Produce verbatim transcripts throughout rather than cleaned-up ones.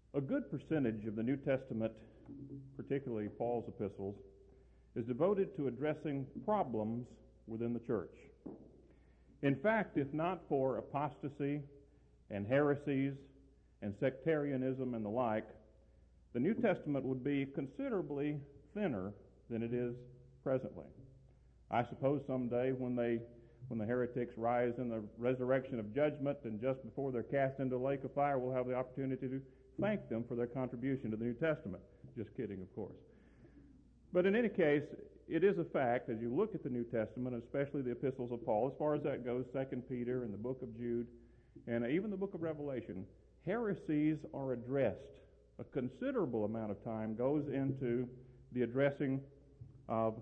A good percentage of the New Testament, particularly Paul's epistles, is devoted to addressing problems within the church. In fact, if not for apostasy and heresies and sectarianism and the like, the New Testament would be considerably thinner than it is presently. I suppose someday when they when the heretics rise in the resurrection of judgment and just before they're cast into the lake of fire, we'll have the opportunity to thank them for their contribution to the New Testament. Just kidding, of course. But in any case, it is a fact, as you look at the New Testament, especially the epistles of Paul, as far as that goes, Second Peter and the book of Jude, and even the book of Revelation, heresies are addressed. A considerable amount of time goes into the addressing of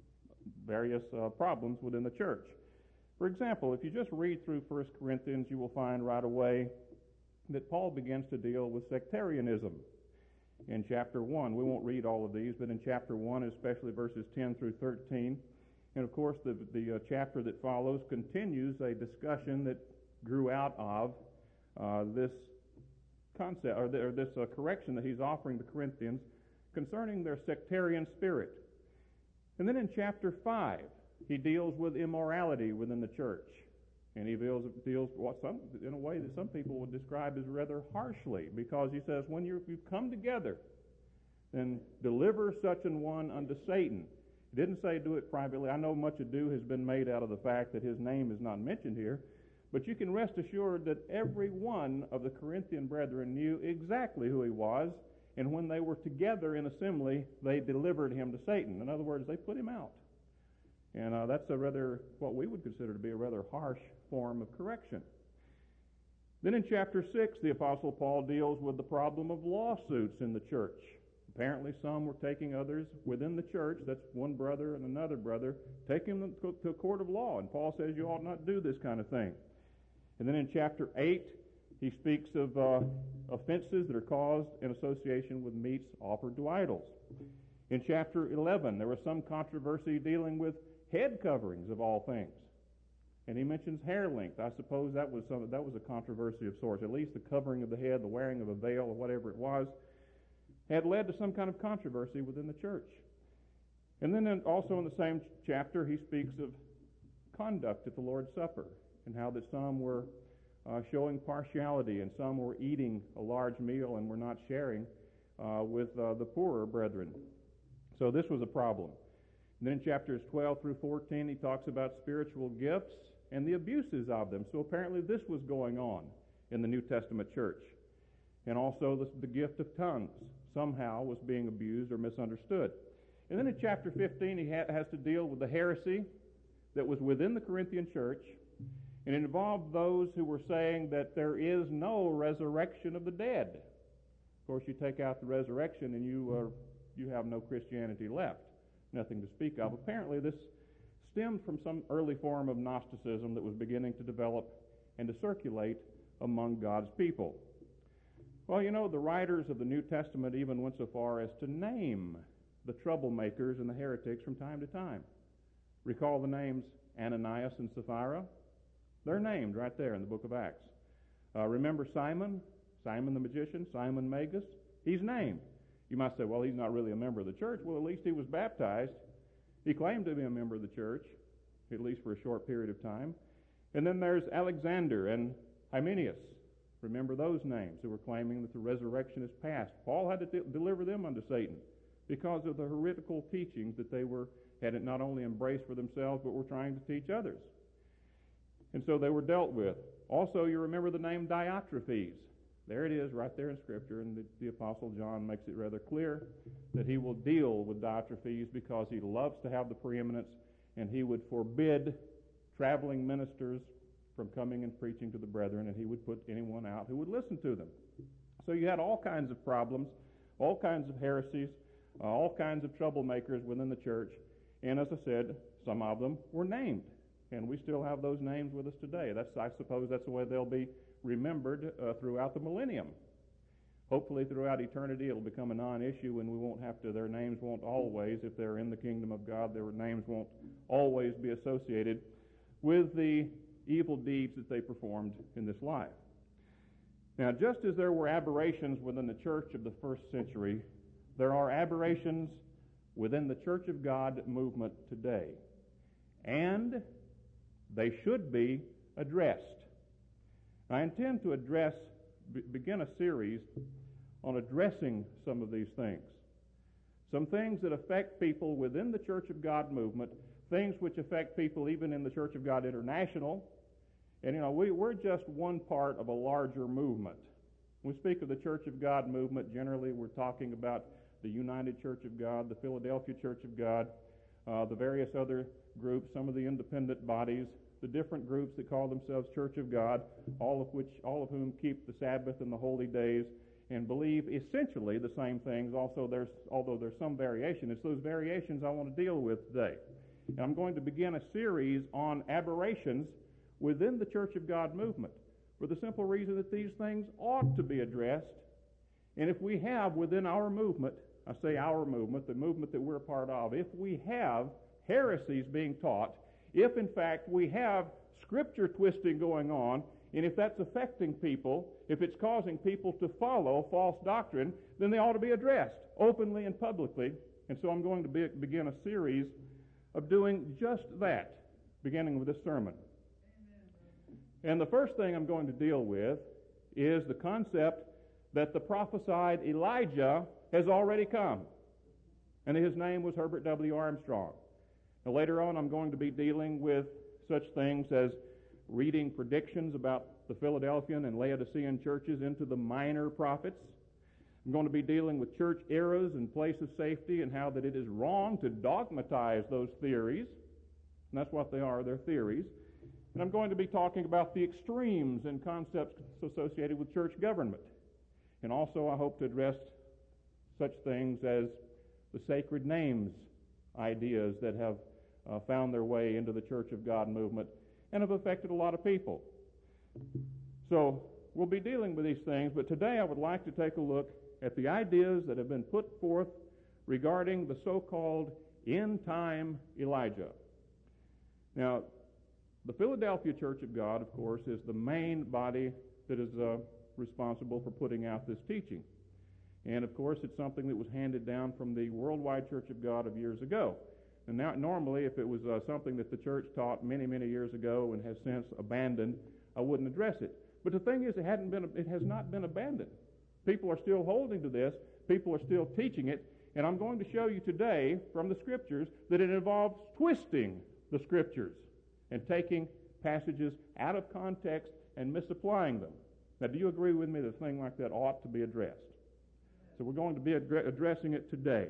various uh, problems within the church. For example, if you just read through First Corinthians, you will find right away that Paul begins to deal with sectarianism. In chapter one, we won't read all of these, but in chapter one, especially verses ten through thirteen, and of course the, the uh, chapter that follows continues a discussion that grew out of uh, this concept, or, the, or this uh, correction that he's offering the Corinthians concerning their sectarian spirit. And then in chapter five, he deals with immorality within the church. And he deals, deals what some, in a way that some people would describe as rather harshly, because he says, when you're, you've come together, then deliver such an one unto Satan. He didn't say do it privately. I know much ado has been made out of the fact that his name is not mentioned here, but you can rest assured that every one of the Corinthian brethren knew exactly who he was, and when they were together in assembly, they delivered him to Satan. In other words, they put him out. And uh, that's a rather, what we would consider to be a rather harsh form of correction. Then in chapter six, the Apostle Paul deals with the problem of lawsuits in the church. Apparently some were taking others within the church, that's one brother and another brother, taking them to a court of law. And Paul says you ought not do this kind of thing. And then in chapter eight, he speaks of uh, offenses that are caused in association with meats offered to idols. In chapter eleven, there was some controversy dealing with head coverings of all things. And he mentions hair length. I suppose that was some, that was a controversy of sorts. At least the covering of the head, the wearing of a veil, or whatever it was, had led to some kind of controversy within the church. And then in, also in the same chapter, he speaks of conduct at the Lord's Supper, and how that some were uh, showing partiality, and some were eating a large meal and were not sharing uh, with uh, the poorer brethren. So this was a problem. And then in chapters twelve through fourteen, he talks about spiritual gifts and the abuses of them. So apparently this was going on in the New Testament church. And also the, the gift of tongues somehow was being abused or misunderstood. And then in chapter fifteen, he ha- has to deal with the heresy that was within the Corinthian church, and it involved those who were saying that there is no resurrection of the dead. Of course, you take out the resurrection and you are, you have no Christianity left. Nothing to speak of. Apparently this stemmed from some early form of Gnosticism that was beginning to develop and to circulate among God's people. Well, you know, the writers of the New Testament even went so far as to name the troublemakers and the heretics from time to time. Recall the names Ananias and Sapphira? They're named right there in the book of Acts. Uh, remember Simon? Simon the magician? Simon Magus? He's named. You might say, well, he's not really a member of the church. Well, at least he was baptized. He claimed to be a member of the church, at least for a short period of time. And then there's Alexander and Hymenaeus. Remember those names who were claiming that the resurrection is past. Paul had to de- deliver them unto Satan because of the heretical teachings that they were had it not only embraced for themselves, but were trying to teach others. And so they were dealt with. Also, you remember the name Diotrephes. There it is right there in Scripture, and the, the Apostle John makes it rather clear that he will deal with Diotrephes because he loves to have the preeminence, and he would forbid traveling ministers from coming and preaching to the brethren, and he would put anyone out who would listen to them. So you had all kinds of problems, all kinds of heresies, uh, all kinds of troublemakers within the church, and as I said, some of them were named. And we still have those names with us today. That's, I suppose that's the way they'll be remembered uh, throughout the millennium. Hopefully throughout eternity it'll become a non-issue and we won't have to, their names won't always, if they're in the kingdom of God, their names won't always be associated with the evil deeds that they performed in this life. Now, just as there were aberrations within the church of the first century, there are aberrations within the Church of God movement today. And they should be addressed. I intend to address, b- begin a series on addressing some of these things. Some things that affect people within the Church of God movement, things which affect people even in the Church of God International. And, you know, we, we're just one part of a larger movement. When we speak of the Church of God movement, generally we're talking about the United Church of God, the Philadelphia Church of God, uh, the various other groups, some of the independent bodies, the different groups that call themselves Church of God, all of which, all of whom keep the Sabbath and the holy days and believe essentially the same things. Also, there's although there's some variation, it's those variations I want to deal with today. And I'm going to begin a series on aberrations within the Church of God movement, for the simple reason that these things ought to be addressed. And if we have within our movement, I say our movement, the movement that we're a part of, if we have heresies being taught, if in fact we have scripture twisting going on, and if that's affecting people, if it's causing people to follow false doctrine, then they ought to be addressed openly and publicly. And so I'm going to be, begin a series of doing just that, beginning with this sermon. And the first thing I'm going to deal with is the concept that the prophesied Elijah has already come. And his name was Herbert W. Armstrong. Now later on I'm going to be dealing with such things as reading predictions about the Philadelphian and Laodicean churches into the minor prophets. I'm going to be dealing with church eras and place of safety and how that it is wrong to dogmatize those theories. And that's what they are, they're theories. And I'm going to be talking about the extremes and concepts associated with church government. And also I hope to address such things as the sacred names ideas that have uh, found their way into the Church of God movement and have affected a lot of people. So we'll be dealing with these things, but today I would like to take a look at the ideas that have been put forth regarding the so-called end-time Elijah. Now, the Philadelphia Church of God, of course, is the main body that is uh, responsible for putting out this teaching. And, of course, it's something that was handed down from the Worldwide Church of God of years ago. And now, normally, if it was uh, something that the church taught many, many years ago and has since abandoned, I wouldn't address it. But the thing is, it hadn't been, it has not been abandoned. People are still holding to this. People are still teaching it. And I'm going to show you today from the Scriptures that it involves twisting the Scriptures and taking passages out of context and misapplying them. Now, do you agree with me that a thing like that ought to be addressed? So we're going to be ad- addressing it today.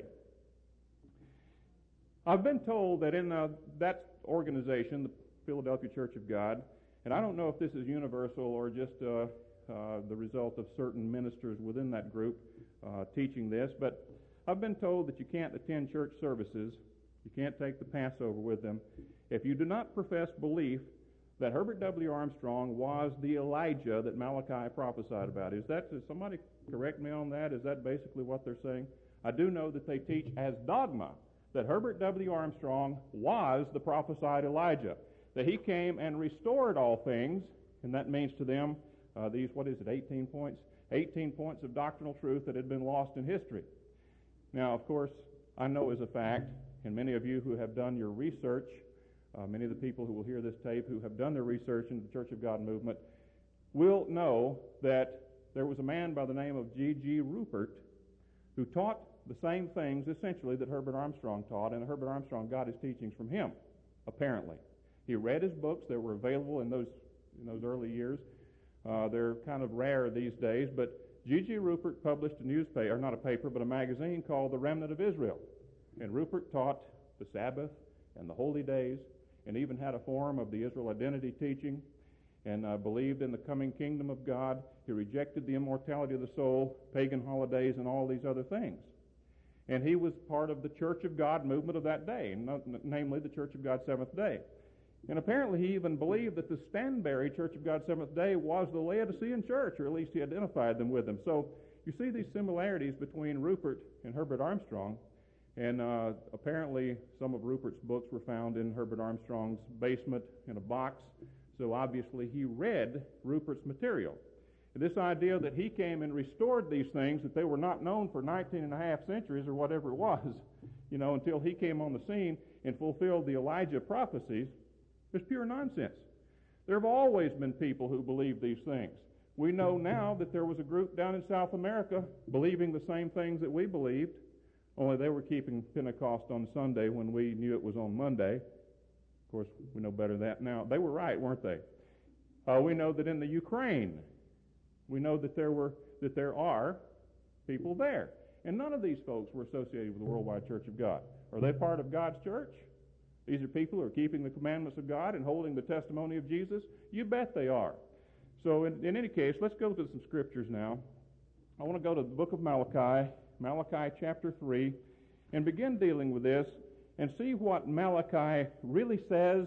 I've been told that in uh, that organization, the Philadelphia Church of God, and I don't know if this is universal or just uh, uh, the result of certain ministers within that group uh, teaching this, but I've been told that you can't attend church services, you can't take the Passover with them, if you do not profess belief that Herbert W. Armstrong was the Elijah that Malachi prophesied about. Is that, does somebody correct me on that? Is that basically what they're saying? I do know that they teach as dogma that Herbert W. Armstrong was the prophesied Elijah, that he came and restored all things, and that means to them uh, these, what is it, eighteen points? eighteen points of doctrinal truth that had been lost in history. Now, of course, I know as a fact, and many of you who have done your research, uh, many of the people who will hear this tape who have done their research into the Church of God movement will know that there was a man by the name of G G Rupert who taught the same things, essentially, that Herbert Armstrong taught, and Herbert Armstrong got his teachings from him, apparently. He read his books. They were available in those in those early years. Uh, they're kind of rare these days, but G G Rupert published a newspaper, or not a paper, but a magazine called The Remnant of Israel. And Rupert taught the Sabbath and the holy days, and even had a form of the Israel identity teaching, and uh, believed in the coming kingdom of God. He rejected the immortality of the soul, pagan holidays, and all these other things. And he was part of the Church of God movement of that day, namely the Church of God Seventh Day. And apparently he even believed that the Stanbury Church of God Seventh Day was the Laodicean church, or at least he identified them with them. So you see these similarities between Rupert and Herbert Armstrong, and uh, apparently some of Rupert's books were found in Herbert Armstrong's basement in a box, so obviously he read Rupert's material. This idea that he came and restored these things, that they were not known for nineteen and a half centuries or whatever it was, you know, until he came on the scene and fulfilled the Elijah prophecies, is pure nonsense. There have always been people who believe these things. We know now that there was a group down in South America believing the same things that we believed, only they were keeping Pentecost on Sunday when we knew it was on Monday. Of course, we know better than that now. They were right, weren't they? Uh, we know that in the Ukraine, we know that there were that there are people there. And none of these folks were associated with the Worldwide Church of God. Are they part of God's church? These are people who are keeping the commandments of God and holding the testimony of Jesus? You bet they are. So in, in any case, let's go to some scriptures now. I want to go to the book of Malachi, Malachi chapter three, and begin dealing with this and see what Malachi really says,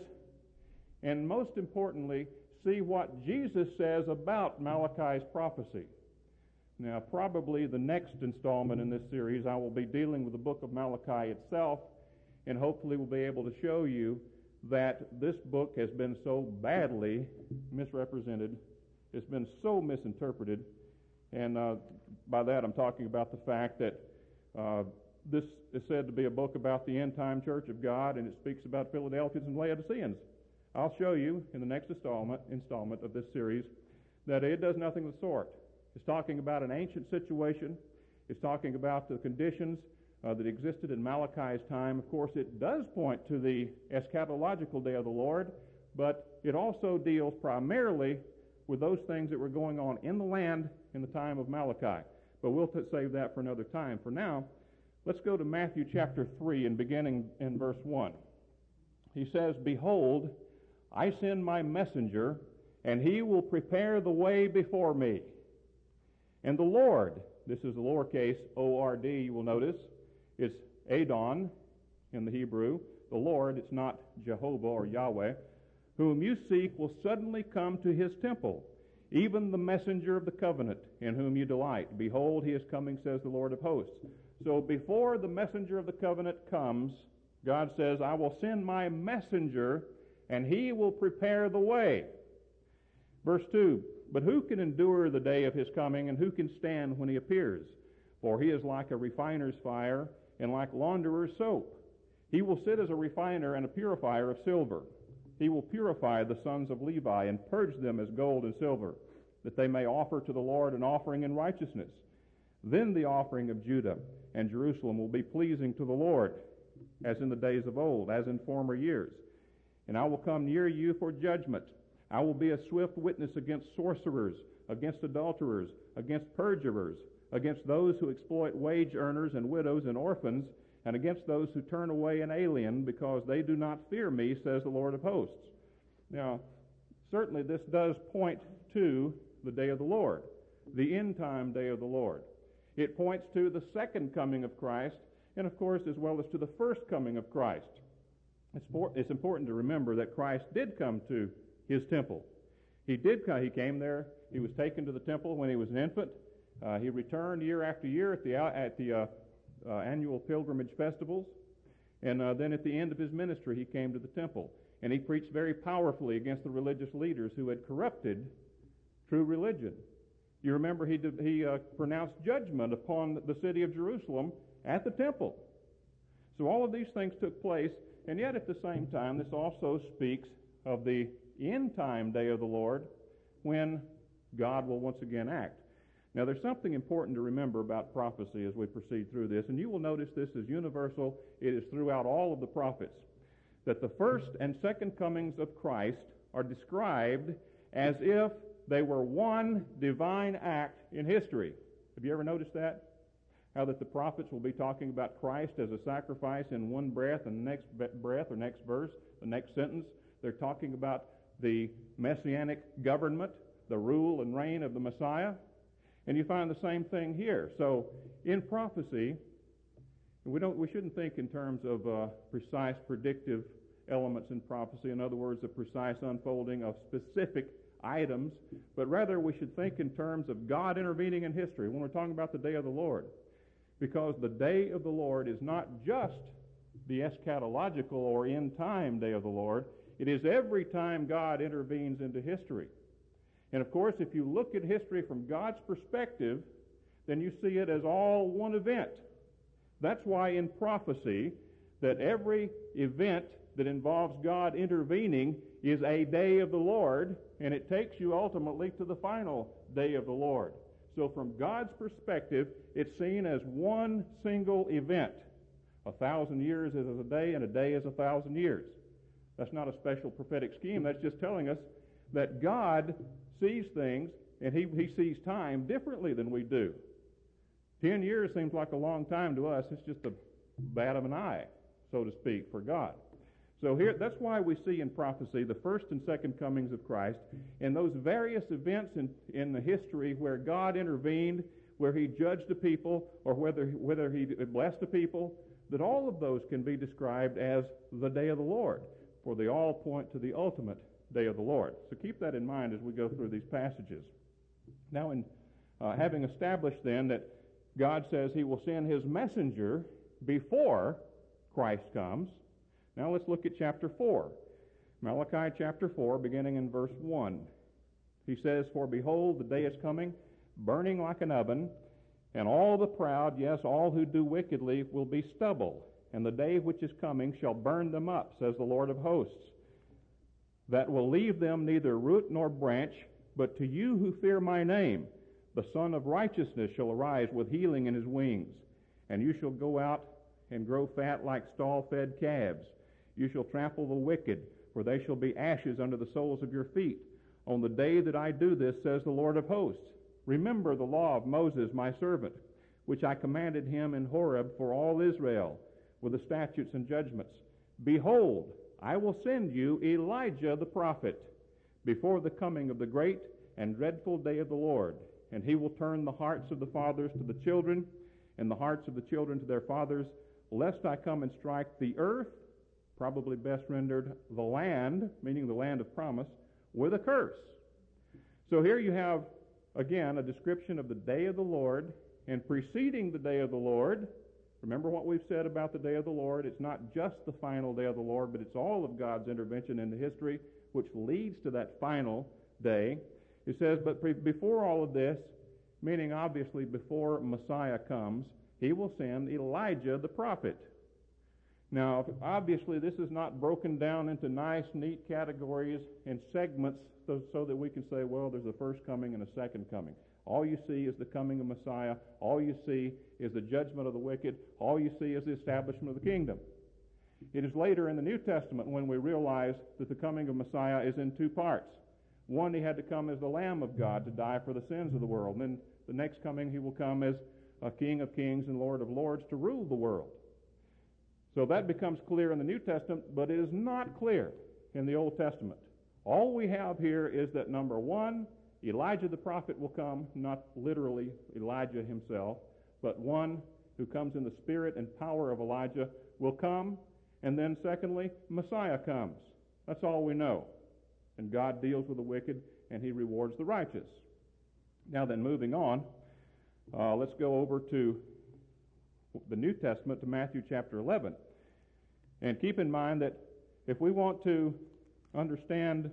and most importantly, see what Jesus says about Malachi's prophecy. Now, probably the next installment in this series, I will be dealing with the book of Malachi itself, and hopefully we'll be able to show you that this book has been so badly misrepresented. It's been so misinterpreted, and uh, by that I'm talking about the fact that uh, this is said to be a book about the end-time church of God, and it speaks about Philadelphians and Laodiceans. I'll show you in the next installment, installment of this series that it does nothing of the sort. It's talking about an ancient situation. It's talking about the conditions uh, that existed in Malachi's time. Of course, it does point to the eschatological day of the Lord, but it also deals primarily with those things that were going on in the land in the time of Malachi. But we'll t- save that for another time. For now, let's go to Matthew chapter three and beginning in verse one. He says, "Behold, I send my messenger, and he will prepare the way before me. And the Lord," this is the lowercase O R D, you will notice, it's Adon in the Hebrew. The Lord, it's not Jehovah or Yahweh, "whom you seek will suddenly come to his temple, even the messenger of the covenant, in whom you delight. Behold, he is coming, says the Lord of hosts." So before the messenger of the covenant comes, God says, "I will send my messenger, and he will prepare the way." Verse two, "But who can endure the day of his coming, and who can stand when he appears? For he is like a refiner's fire, and like launderer's soap. He will sit as a refiner and a purifier of silver. He will purify the sons of Levi, and purge them as gold and silver, that they may offer to the Lord an offering in righteousness. Then the offering of Judah and Jerusalem will be pleasing to the Lord, as in the days of old, as in former years. And I will come near you for judgment. I will be a swift witness against sorcerers, against adulterers, against perjurers, against those who exploit wage earners and widows and orphans, and against those who turn away an alien, because they do not fear me, says the Lord of hosts." Now, certainly this does point to the day of the Lord, the end-time day of the Lord. It points to the second coming of Christ, and of course, as well as to the first coming of Christ. It's, for, it's important to remember that Christ did come to his temple. He did come, he came there. He was taken to the temple when he was an infant. Uh, he returned year after year at the at the uh, uh, annual pilgrimage festivals, and uh, then at the end of his ministry, he came to the temple, and he preached very powerfully against the religious leaders who had corrupted true religion. You remember he did, he uh, pronounced judgment upon the city of Jerusalem at the temple. So all of these things took place, and yet at the same time, this also speaks of the end-time day of the Lord, when God will once again act. Now, there's something important to remember about prophecy as we proceed through this, and you will notice this is universal. It is throughout all of the prophets, that the first and second comings of Christ are described as if they were one divine act in history. Have you ever noticed that? How that the prophets will be talking about Christ as a sacrifice in one breath, and the next breath or next verse, the next sentence, they're talking about the messianic government, the rule and reign of the Messiah. And you find the same thing here. So in prophecy, we don't we shouldn't think in terms of uh, precise predictive elements in prophecy. In other words, a precise unfolding of specific items, but rather we should think in terms of God intervening in history when we're talking about the day of the Lord. Because the day of the Lord is not just the eschatological or end-time day of the Lord. It is every time God intervenes into history. And of course, if you look at history from God's perspective, then you see it as all one event. That's why in prophecy, that every event that involves God intervening is a day of the Lord, and it takes you ultimately to the final day of the Lord. So from God's perspective, it's seen as one single event. A thousand years is a day, and a day is a thousand years. That's not a special prophetic scheme. That's just telling us that God sees things, and he, he sees time differently than we do. Ten years seems like a long time to us. It's just a bat of an eye, so to speak, for God. So here, that's why we see in prophecy the first and second comings of Christ, and those various events in, in the history where God intervened, where he judged the people, or whether, whether he blessed the people, that all of those can be described as the day of the Lord, for they all point to the ultimate day of the Lord. So keep that in mind as we go through these passages. Now, in uh, having established then that God says he will send his messenger before Christ comes, now let's look at chapter four. Malachi chapter four, beginning in verse one. He says, "For behold, the day is coming, burning like an oven, and all the proud, yes, all who do wickedly, will be stubble. And the day which is coming shall burn them up, says the Lord of hosts, that will leave them neither root nor branch. But to you who fear my name, the Son of Righteousness shall arise with healing in his wings. And you shall go out and grow fat like stall-fed calves. You shall trample the wicked, for they shall be ashes under the soles of your feet. On the day that I do this, says the Lord of hosts, remember the law of Moses my servant, which I commanded him in Horeb for all Israel, with the statutes and judgments. Behold, I will send you Elijah the prophet before the coming of the great and dreadful day of the Lord. And he will turn the hearts of the fathers to the children, and the hearts of the children to their fathers, lest I come and strike the earth," probably best rendered the land, meaning the land of promise, "with a curse." So here you have, again, a description of the day of the Lord, and preceding the day of the Lord, remember what we've said about the day of the Lord. It's not just the final day of the Lord, but it's all of God's intervention into history, which leads to that final day. It says, but pre- before all of this, meaning obviously before Messiah comes, he will send Elijah the prophet. Now, obviously, this is not broken down into nice, neat categories and segments so, so that we can say, well, there's a first coming and a second coming. All you see is the coming of Messiah. All you see is the judgment of the wicked. All you see is the establishment of the kingdom. It is later in the New Testament when we realize that the coming of Messiah is in two parts. One, he had to come as the Lamb of God to die for the sins of the world. And then the next coming, he will come as a King of kings and Lord of lords to rule the world. So that becomes clear in the New Testament, but it is not clear in the Old Testament. All we have here is that, number one, Elijah the prophet will come, not literally Elijah himself, but one who comes in the spirit and power of Elijah will come, and then secondly, Messiah comes. That's all we know. And God deals with the wicked, and he rewards the righteous. Now then, moving on, uh, let's go over to the New Testament, to Matthew chapter eleven. And keep in mind that if we want to understand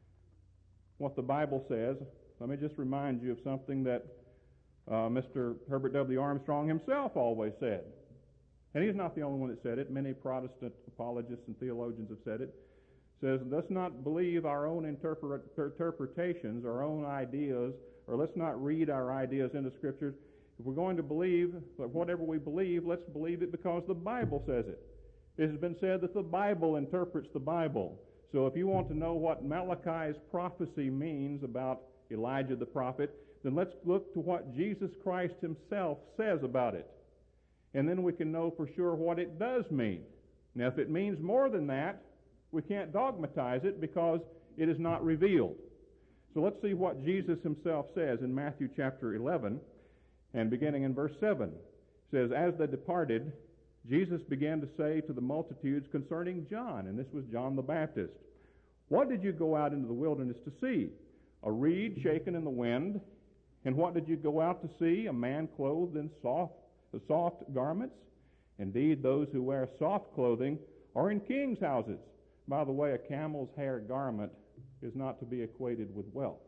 what the Bible says, let me just remind you of something that uh, Mister Herbert W. Armstrong himself always said. And he's not the only one that said it. Many Protestant apologists and theologians have said it. Says, let's not believe our own interpret, interpretations, our own ideas, or let's not read our ideas into Scriptures. If we're going to believe whatever we believe, let's believe it because the Bible says it. It has been said that the Bible interprets the Bible. So if you want to know what Malachi's prophecy means about Elijah the prophet, then let's look to what Jesus Christ himself says about it. And then we can know for sure what it does mean. Now, if it means more than that, we can't dogmatize it because it is not revealed. So let's see what Jesus himself says in Matthew chapter eleven, and beginning in verse seven. It says, as they departed, Jesus began to say to the multitudes concerning John, and this was John the Baptist, what did you go out into the wilderness to see? A reed shaken in the wind? And what did you go out to see? A man clothed in soft, soft garments? Indeed, those who wear soft clothing are in kings' houses. By the way, a camel's hair garment is not to be equated with wealth.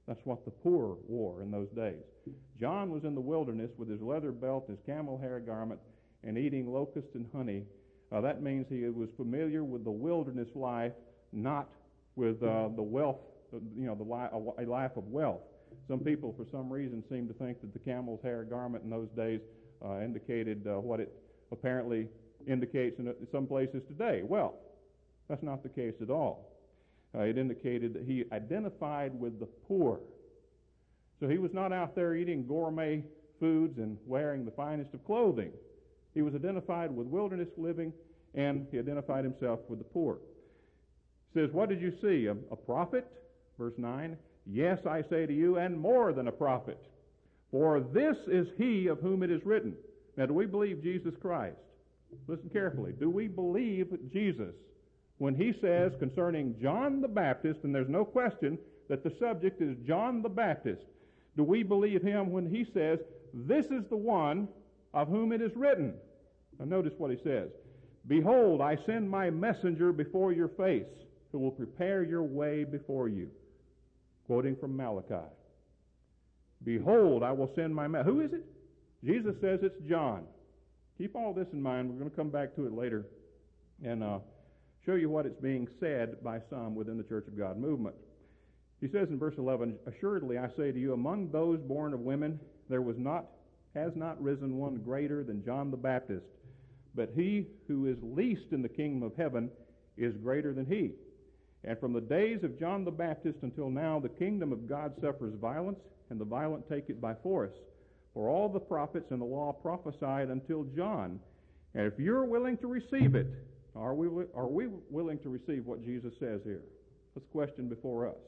That's what the poor wore in those days. John was in the wilderness with his leather belt, his camel hair garment, and eating locusts and honey. Uh, that means he was familiar with the wilderness life, not with uh, the wealth, you know, the li- a life of wealth. Some people, for some reason, seem to think that the camel's hair garment in those days uh, indicated uh, what it apparently indicates in some places today. Well, that's not the case at all. Uh, it indicated that he identified with the poor. So he was not out there eating gourmet foods and wearing the finest of clothing. He was identified with wilderness living, and he identified himself with the poor. It says, what did you see? A, a prophet? Verse nine, yes, I say to you, and more than a prophet. For this is he of whom it is written. Now, do we believe Jesus Christ? Listen carefully. Do we believe Jesus when he says concerning John the Baptist, and there's no question that the subject is John the Baptist, do we believe him when he says, this is the one of whom it is written? Now notice what he says. Behold, I send my messenger before your face, who will prepare your way before you. Quoting from Malachi. Behold, I will send my messenger. Who is it? Jesus says it's John. Keep all this in mind. We're going to come back to it later and uh, show you what it's being said by some within the Church of God movement. He says in verse eleven, assuredly I say to you, among those born of women, there was not, has not risen one greater than John the Baptist. But he who is least in the kingdom of heaven is greater than he. And from the days of John the Baptist until now, the kingdom of God suffers violence, and the violent take it by force. For all the prophets and the law prophesied until John. And if you're willing to receive it, are we, are we willing to receive what Jesus says here? That's the question before us.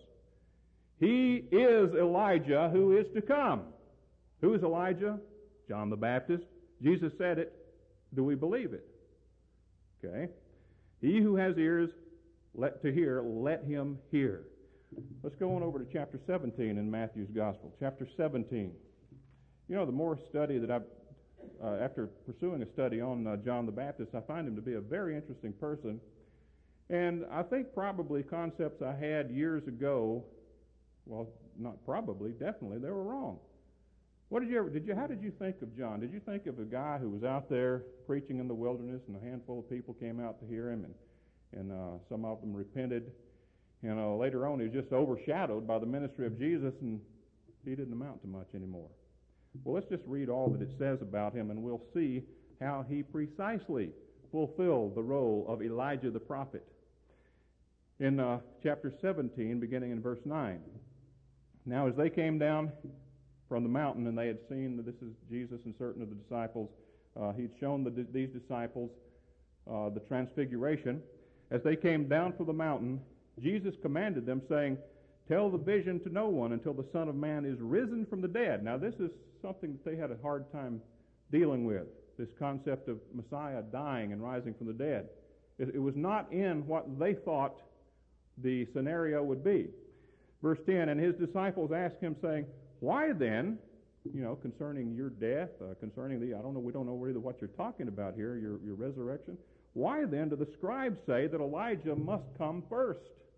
He is Elijah who is to come. Who is Elijah? John the Baptist. Jesus said it. Do we believe it? Okay. He who has ears let to hear, let him hear. Let's go on over to chapter seventeen in Matthew's Gospel. Chapter seventeen. You know, the more study that I've, uh, after pursuing a study on uh, John the Baptist, I find him to be a very interesting person. And I think probably concepts I had years ago, well, not probably, definitely, they were wrong. What did you ever, did you, how did you think of John? Did you think of a guy who was out there preaching in the wilderness and a handful of people came out to hear him and, and uh, some of them repented? You know, later on he was just overshadowed by the ministry of Jesus and he didn't amount to much anymore. Well, let's just read all that it says about him and we'll see how he precisely fulfilled the role of Elijah the prophet. In uh, chapter seventeen, beginning in verse nine. Now as they came down from the mountain and they had seen that this is Jesus and certain of the disciples, uh, he'd shown the, these disciples uh, the transfiguration. As they came down from the mountain, Jesus commanded them, saying, tell the vision to no one until the Son of Man is risen from the dead. Now this is something that they had a hard time dealing with, this concept of Messiah dying and rising from the dead. It, it was not in what they thought the scenario would be. Verse ten, and his disciples asked him, saying, why then, you know, concerning your death, uh, concerning the, I don't know, we don't know really what you're talking about here, your, your resurrection. Why then do the scribes say that Elijah must come first?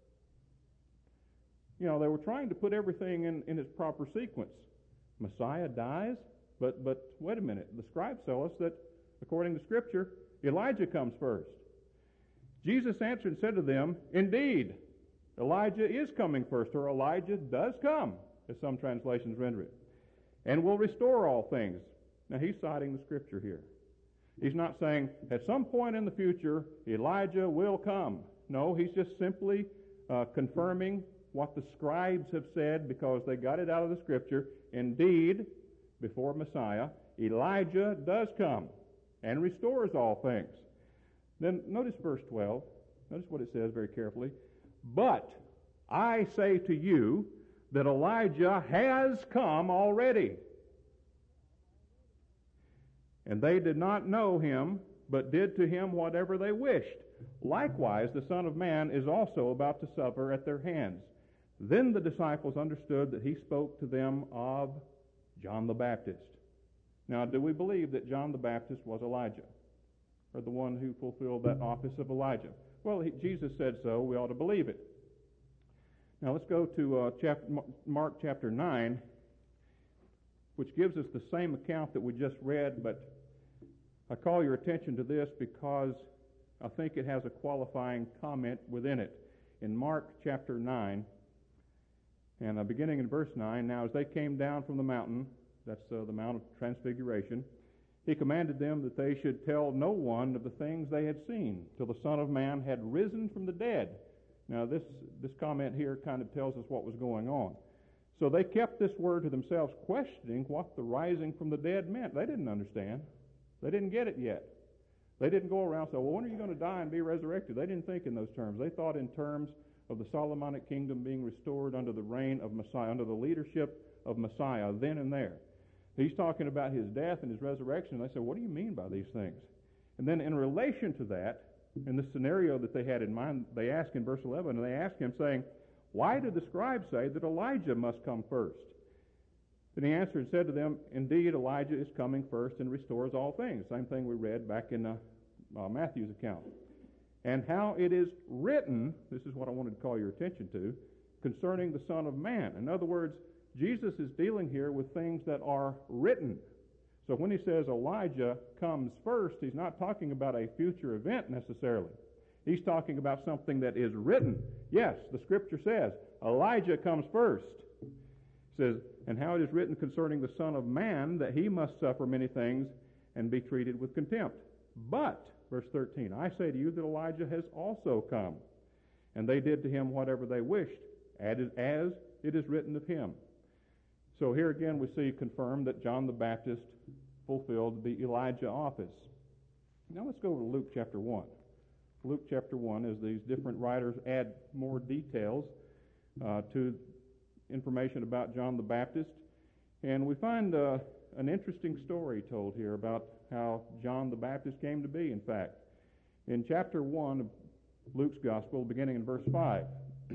You know, they were trying to put everything in, in its proper sequence. Messiah dies, but, but wait a minute. The scribes tell us that, according to Scripture, Elijah comes first. Jesus answered and said to them, indeed, Elijah is coming first, or Elijah does come, as some translations render it, and will restore all things. Now, he's citing the Scripture here. He's not saying, at some point in the future, Elijah will come. No, he's just simply uh, confirming what the scribes have said because they got it out of the Scripture. Indeed, before Messiah, Elijah does come and restores all things. Then notice verse twelve. Notice what it says very carefully. But I say to you that Elijah has come already. And they did not know him, but did to him whatever they wished. Likewise, the Son of Man is also about to suffer at their hands. Then the disciples understood that he spoke to them of John the Baptist. Now, do we believe that John the Baptist was Elijah, or the one who fulfilled that office of Elijah? Well, he, Jesus said so. We ought to believe it. Now let's go to uh, chapter, Mark chapter nine, which gives us the same account that we just read, but I call your attention to this because I think it has a qualifying comment within it. In Mark chapter nine, and uh, beginning in verse nine, now as they came down from the mountain, that's uh, the Mount of Transfiguration, he commanded them that they should tell no one of the things they had seen till the Son of Man had risen from the dead. Now this, this comment here kind of tells us what was going on. So they kept this word to themselves, questioning what the rising from the dead meant. They didn't understand. They didn't get it yet. They didn't go around saying, well, when are you going to die and be resurrected? They didn't think in those terms. They thought in terms of the Solomonic kingdom being restored under the reign of Messiah, under the leadership of Messiah, then and there. He's talking about his death and his resurrection. They said, what do you mean by these things? And then in relation to that, in the scenario that they had in mind, they ask in verse eleven, and they ask him, saying, why did the scribes say that Elijah must come first? Then he answered and said to them, indeed, Elijah is coming first and restores all things. Same thing we read back in uh, uh, Matthew's account. And how it is written, this is what I wanted to call your attention to, concerning the Son of Man. In other words, Jesus is dealing here with things that are written. So when he says Elijah comes first, he's not talking about a future event necessarily. He's talking about something that is written. Yes, the Scripture says Elijah comes first. It says, and how it is written concerning the Son of Man, that he must suffer many things and be treated with contempt. But, verse thirteen, I say to you that Elijah has also come. And they did to him whatever they wished, as it is written of him. So here again we see confirmed that John the Baptist fulfilled the Elijah office. Now let's go to Luke chapter one. Luke chapter one, as these different writers add more details uh, to information about John the Baptist. And we find uh, an interesting story told here about how John the Baptist came to be, in fact. In chapter one of Luke's Gospel, beginning in verse five,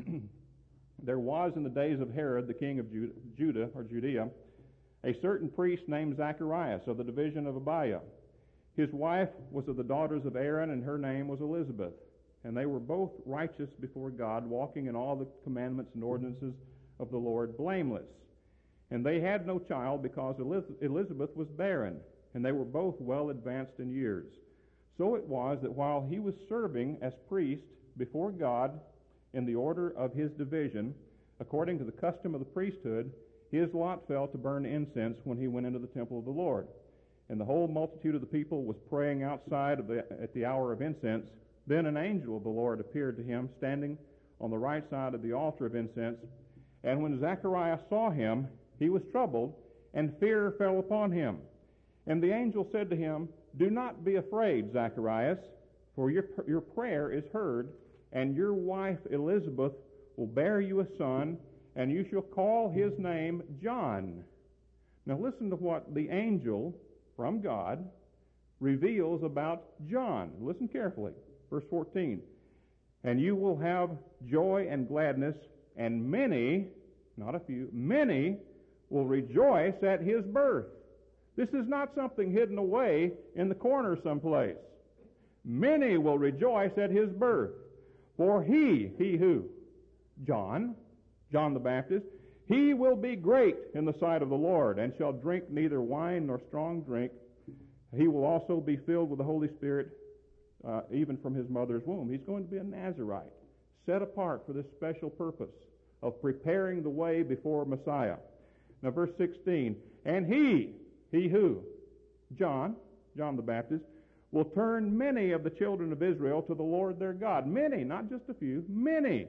there was in the days of Herod, the king of Judah, or Judea, a certain priest named Zacharias of the division of Abiah. His wife was of the daughters of Aaron, and her name was Elizabeth. And they were both righteous before God, walking in all the commandments and ordinances of the Lord blameless. And they had no child because Elizabeth was barren, and they were both well advanced in years. So it was that while he was serving as priest before God in the order of his division, according to the custom of the priesthood, his lot fell to burn incense when he went into the temple of the Lord. And the whole multitude of the people was praying outside of the, at the hour of incense. Then an angel of the Lord appeared to him, standing on the right side of the altar of incense. And when Zacharias saw him, he was troubled, and fear fell upon him. And the angel said to him, do not be afraid, Zacharias, for your, your prayer is heard, and your wife Elizabeth will bear you a son, and you shall call his name John. Now listen to what the angel from God reveals about John. Listen carefully. Verse fourteen. And you will have joy and gladness, and many, not a few, many will rejoice at his birth. This is not something hidden away in the corner someplace. Many will rejoice at his birth. For he, he who? John, John the Baptist, he will be great in the sight of the Lord, and shall drink neither wine nor strong drink. He will also be filled with the Holy Spirit, uh, even from his mother's womb. He's going to be a Nazirite, set apart for this special purpose of preparing the way before Messiah. Now verse sixteen, and he, he who? John, John the Baptist, will turn many of the children of Israel to the Lord their God. Many, not just a few, many.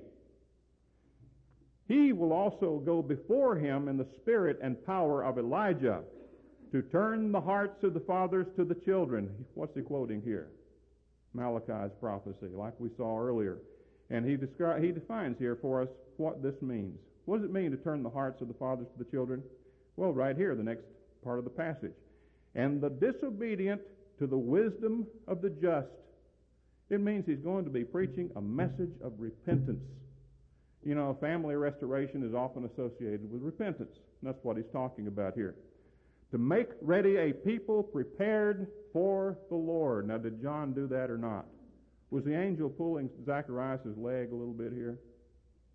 He will also go before him in the spirit and power of Elijah to turn the hearts of the fathers to the children. What's he quoting here? Malachi's prophecy, like we saw earlier. And he, descri- he defines here for us what this means. What does it mean to turn the hearts of the fathers to the children? Well, right here, the next part of the passage. And the disobedient to the wisdom of the just. It means he's going to be preaching a message of repentance. You know, family restoration is often associated with repentance. And that's what he's talking about here. To make ready a people prepared for the Lord. Now, did John do that or not? Was the angel pulling Zacharias' leg a little bit here?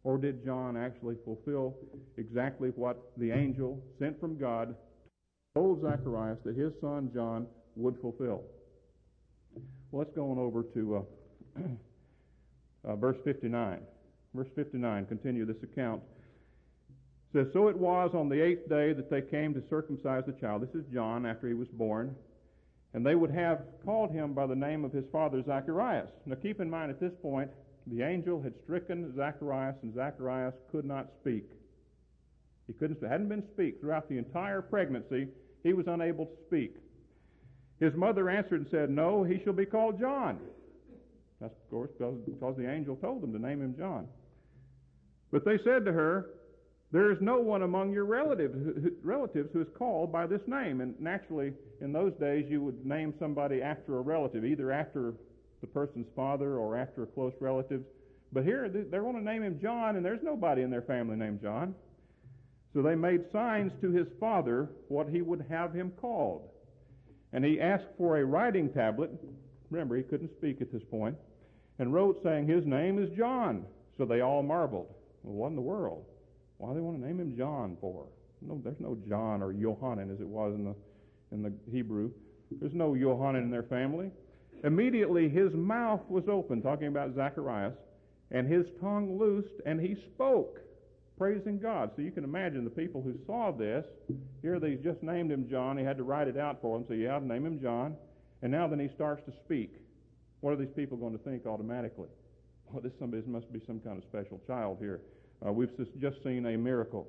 Or did John actually fulfill exactly what the angel sent from God told Zacharias that his son John would fulfill? Well, let's go on over to uh, uh, verse fifty-nine. Verse fifty-nine, continue this account. It says, "So it was on the eighth day that they came to circumcise the child." This is John after he was born. "And they would have called him by the name of his father Zacharias." Now keep in mind at this point, the angel had stricken Zacharias, and Zacharias could not speak. He couldn't, hadn't been speak throughout the entire pregnancy. He was unable to speak. His mother answered and said, "No, he shall be called John." That's, of course, because the angel told them to name him John. But they said to her, "There is no one among your relatives, relatives who is called by this name." And naturally, in those days, you would name somebody after a relative, either after the person's father or after a close relative. But here, they want to name him John, and there's nobody in their family named John. So they made signs to his father what he would have him called. And he asked for a writing tablet. Remember, he couldn't speak at this point. And wrote, saying, "His name is John." So they all marveled. Well, what in the world? Why do they want to name him John for? No, there's no John or Yohanan as it was in the in the Hebrew. There's no Yohanan in their family. Immediately his mouth was open, talking about Zacharias, and his tongue loosed, and he spoke, praising God. So you can imagine the people who saw this. Here they just named him John. He had to write it out for them. So yeah, name him John. And now then he starts to speak. What are these people going to think automatically? Well, this somebody this must be some kind of special child here. Uh, we've just seen a miracle.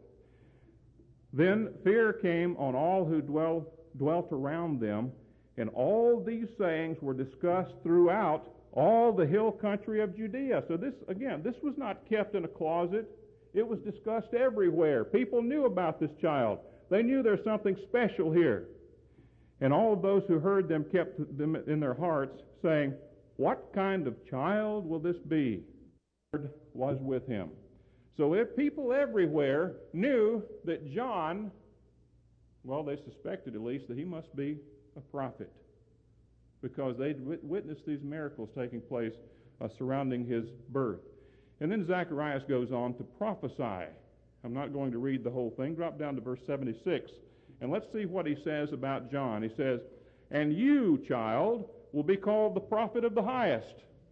Then fear came on all who dwell, dwelt around them, and all these sayings were discussed throughout all the hill country of Judea. So this, again, this was not kept in a closet. It was discussed everywhere. People knew about this child. They knew there's something special here. And all of those who heard them kept them in their hearts, saying, "What kind of child will this be?" The Lord was with him. So if people everywhere knew that John, well, they suspected at least that he must be a prophet, because they'd witnessed these miracles taking place uh, surrounding his birth. And then Zacharias goes on to prophesy. I'm not going to read the whole thing. Drop down to verse seventy-six, and let's see what he says about John. He says, "And you, child, will be called the prophet of the highest."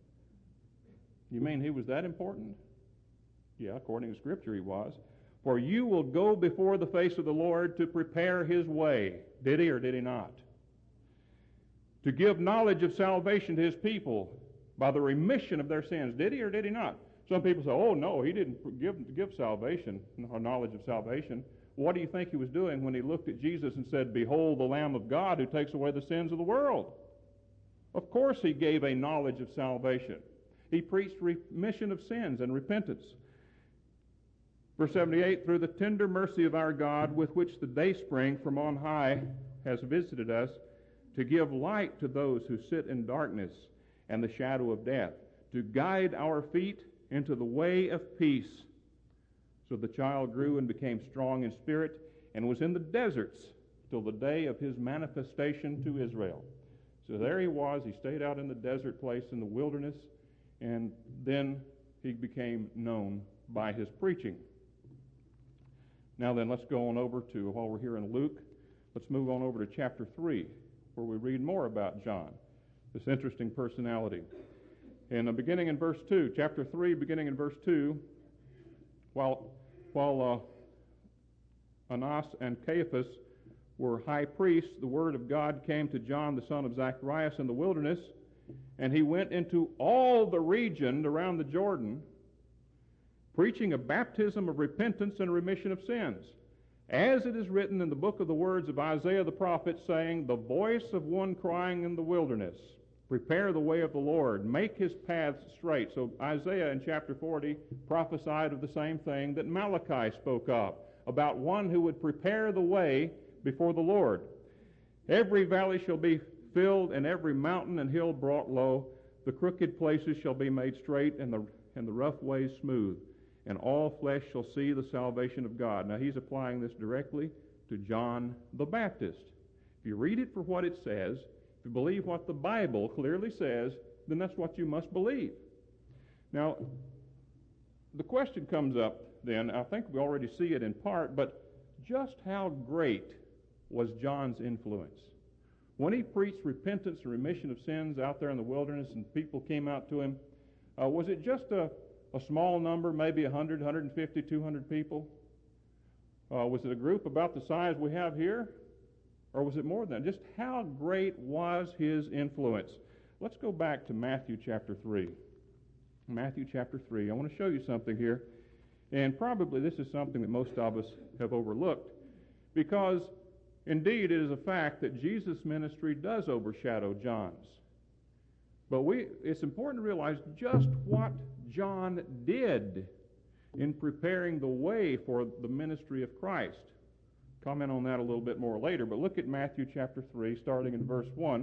You mean he was that important? Yeah, according to Scripture he was. "For you will go before the face of the Lord to prepare his way." Did he or did he not? "To give knowledge of salvation to his people by the remission of their sins." Did he or did he not? Some people say, "Oh, no, he didn't give, give salvation, or knowledge of salvation." What do you think he was doing when he looked at Jesus and said, "Behold the Lamb of God who takes away the sins of the world"? Of course he gave a knowledge of salvation. He preached remission of sins and repentance. Verse seventy-eight, "Through the tender mercy of our God, with which the dayspring from on high has visited us, to give light to those who sit in darkness and the shadow of death, to guide our feet into the way of peace." So the child grew and became strong in spirit, and was in the deserts till the day of his manifestation to Israel. So there he was. He stayed out in the desert place in the wilderness, and then he became known by his preaching. Now then, let's go on over to, while we're here in Luke, let's move on over to chapter three, where we read more about John, this interesting personality. And uh, beginning in verse two, chapter three, beginning in verse two, while, while uh, Annas and Caiaphas were high priests, the word of God came to John, the son of Zacharias, in the wilderness, and he went into all the region around the Jordan, preaching a baptism of repentance and remission of sins, as it is written in the book of the words of Isaiah the prophet, saying, "The voice of one crying in the wilderness, prepare the way of the Lord, make his paths straight." So Isaiah in chapter forty prophesied of the same thing that Malachi spoke of, about one who would prepare the way before the Lord. "Every valley shall be filled, and every mountain and hill brought low. The crooked places shall be made straight, and the, and the rough ways smooth. And all flesh shall see the salvation of God." Now he's applying this directly to John the Baptist. If you read it for what it says, if you believe what the Bible clearly says, then that's what you must believe. Now, the question comes up then, I think we already see it in part, but just how great was John's influence? When he preached repentance and remission of sins out there in the wilderness and people came out to him, uh, was it just a, a small number, maybe one hundred, one hundred fifty, two hundred people? Uh, was it a group about the size we have here? Or was it more than that? Just how great was his influence? Let's go back to Matthew chapter three. Matthew chapter three. I want to show you something here. And probably this is something that most of us have overlooked, because indeed it is a fact that Jesus' ministry does overshadow John's. But we, it's important to realize just what John did in preparing the way for the ministry of Christ. Comment on that a little bit more later, but look at Matthew chapter three, starting in verse one.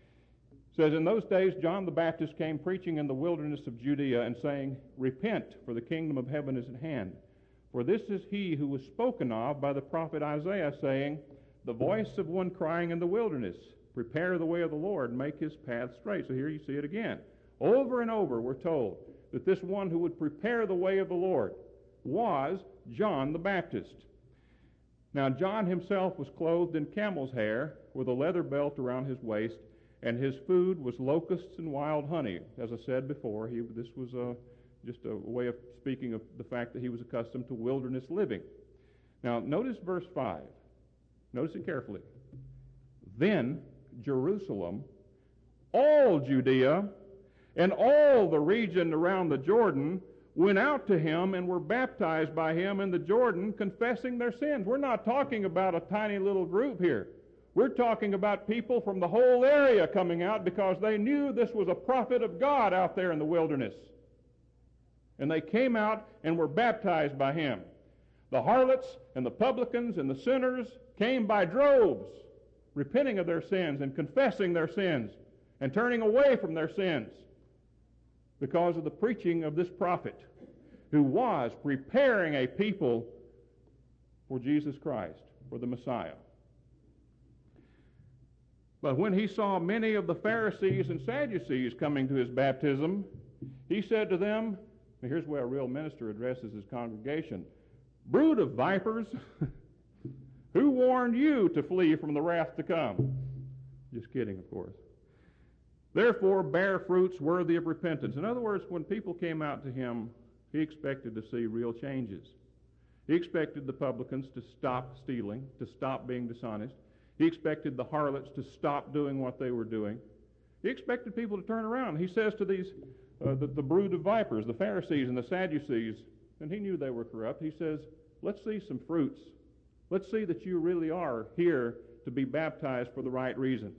It says, "In those days John the Baptist came preaching in the wilderness of Judea and saying, 'Repent, for the kingdom of heaven is at hand. For this is he who was spoken of by the prophet Isaiah, saying, the voice of one crying in the wilderness, prepare the way of the Lord, make his path straight.'" So here you see it again. Over and over we're told that this one who would prepare the way of the Lord was John the Baptist. Now John himself was clothed in camel's hair with a leather belt around his waist, and his food was locusts and wild honey. As I said before, he, this was a, just a way of speaking of the fact that he was accustomed to wilderness living. Now notice verse five. Notice it carefully. "Then Jerusalem, all Judea, and all the region around the Jordan went out to him and were baptized by him in the Jordan, confessing their sins." We're not talking about a tiny little group here. We're talking about people from the whole area coming out because they knew this was a prophet of God out there in the wilderness. And they came out and were baptized by him. The harlots and the publicans and the sinners came by droves, repenting of their sins and confessing their sins and turning away from their sins because of the preaching of this prophet who was preparing a people for Jesus Christ, for the Messiah. But when he saw many of the Pharisees and Sadducees coming to his baptism, he said to them, and here's where a real minister addresses his congregation, "Brood of vipers, who warned you to flee from the wrath to come?" Just kidding, of course. "Therefore bear fruits worthy of repentance." In other words, when people came out to him, he expected to see real changes. He expected the publicans to stop stealing, to stop being dishonest. He expected the harlots to stop doing what they were doing. He expected people to turn around. He says to these, uh, the, the brood of vipers, the Pharisees and the Sadducees, and he knew they were corrupt, he says, let's see some fruits. Let's see that you really are here to be baptized for the right reasons.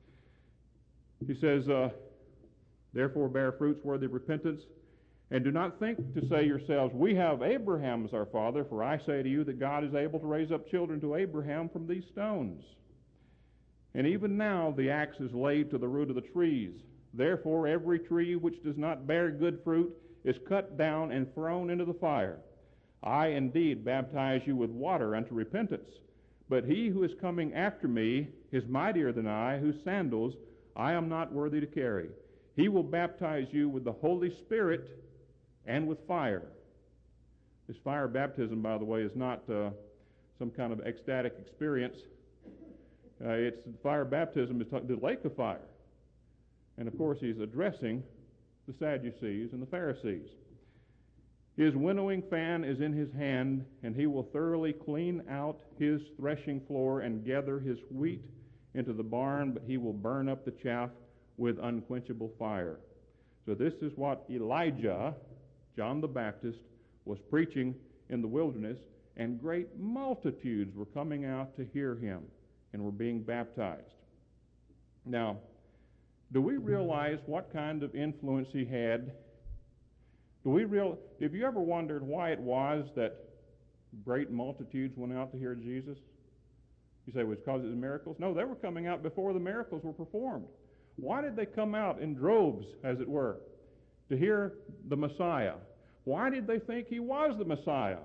He says, uh, "Therefore bear fruits worthy of repentance, and do not think to say yourselves, 'We have Abraham as our father,' for I say to you that God is able to raise up children to Abraham from these stones. And even now the axe is laid to the root of the trees. Therefore every tree which does not bear good fruit is cut down and thrown into the fire. I indeed baptize you with water unto repentance, but he who is coming after me is mightier than I, whose sandals I am not worthy to carry. He will baptize you with the Holy Spirit and with fire." This fire baptism, by the way, is not uh, some kind of ecstatic experience. Uh, it's fire baptism is the lake of fire. And of course he's addressing the Sadducees and the Pharisees. "His winnowing fan is in his hand, and he will thoroughly clean out his threshing floor and gather his wheat into the barn, but he will burn up the chaff with unquenchable fire." So this is what Elijah, John the Baptist, was preaching in the wilderness, and great multitudes were coming out to hear him and were being baptized. Now, do we realize what kind of influence he had? Do we real? Have you ever wondered why it was that great multitudes went out to hear Jesus? You say, well, it's because of the miracles? No, they were coming out before the miracles were performed. Why did they come out in droves, as it were, to hear the Messiah? Why did they think he was the Messiah?